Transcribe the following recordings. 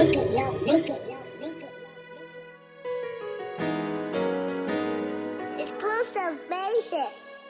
Exclusive, baby.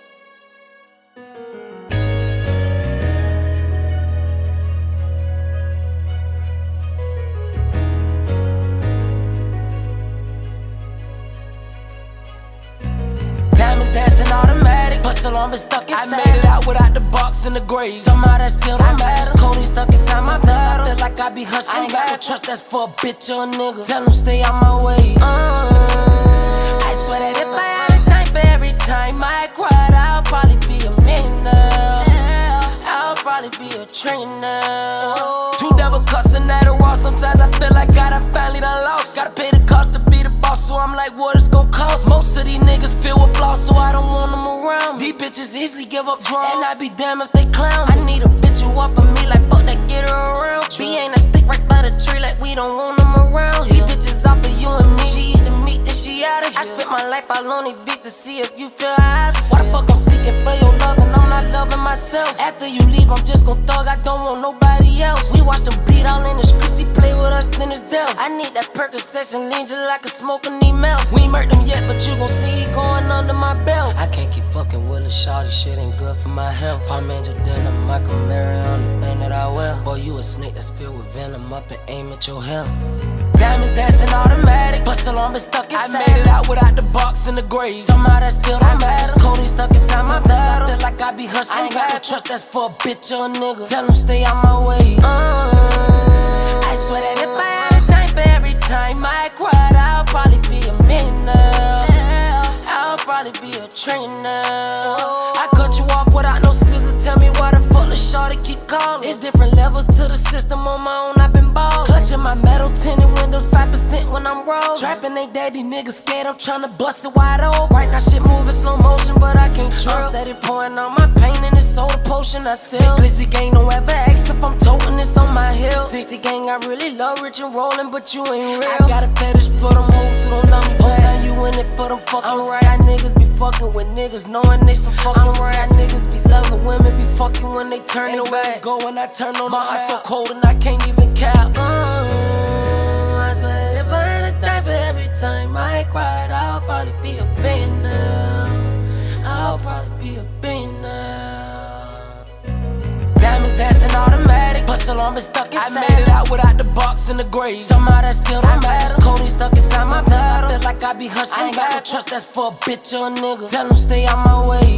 Diamonds dancing automatic, bustle on been stuck inside. I made it out without the box in the grave. Somehow that still don't matter. Cody stuck inside my tub. I feel like I be hustling. I ain't got no trust that's for a bitch or a nigga. Tell them stay out my way. I swear that if I had a knife every time I cried, I'll probably be a millionaire. I'll probably be a trainer. Two devil cussing at a wall. Sometimes I feel like God, I finally done lost. Gotta pay the cost to be the boss, so I'm like, what it's gon' cost? Most of these niggas filled with flaws, so I don't want them around. These bitches easily give up draws, and I be damned if they clown. I need a bitch who up for me like fuck that, get her around. B ain't a stick right by the tree like we don't want them around. These bitches off for you and me. She eat the meat, then she outta here. I spent my life all on these beats to see if you feel how I feel. Why the fuck I'm seeking for your love and I'm not loving myself? After you leave, I'm just gon' thug, I don't want nobody else. We watch them bleed all in the streets, he play with us, then it's death. I need that Percocet and lean just like a smoking need milk. We ain't murked him yet, but you gon' see he going under my belt. I can't keep fucking with a shawty, shit ain't good for my health. Palm Angel dinner, Michael Mary on the thing that I wear. Boy, you a snake that's filled with venom, up and aim at your hell. Diamonds dancing automatic, bustle on been stuck inside. I made it out without the box in the grave. Somehow that still don't matter. Cody stuck inside my tub. I feel like I be hustling. I ain't got no trust that's for a bitch or a nigga. Tell them stay out my way. I swear that if I had a knife every time I cried, I'll probably be a millionaire. I'll probably be a trainer. I cut you off without no scissors. Tell me why the fuck the shawty keep calling. It's different levels to the system. On my own, I've been ballin'. Clutching my metal tinted windows, 5% when I'm rollin'. Trapping they daddy niggas scared. I'm tryna bust it wide open. Right now shit moving slow motion, but I can't trip. I'm steady pouring on my pain and it's soda potion I sell. Big glizzy gang don't ever ask if I'm toting this on my hill. 60 gang I really love rich and rollin', but you ain't real. I got a fetish for them hoes who don't love me back. Whole time you in it for them fucking I'm right. Niggas be fucking with niggas knowing they some fucking I'm right. Niggas be loving women, be fucking when they turn away. Go when I turn on my heart so cold and I can't even cap. I swear that if I had a knife every time I cried, I'll probably be a billionaire. I'll probably be a billionaire. Diamonds dancing automatic, bustle on been stuck inside. I made it out without the box in the grave. Somehow that still don't matter. Cody stuck inside my tub. I feel like I be hustling. I ain't got no trust that's for a bitch or a nigga. Tell them stay out my way.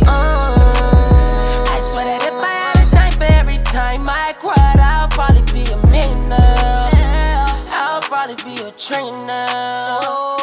I swear that if I had a knife every time I cried, I'll probably be a millionaire. I'll probably be a trainer.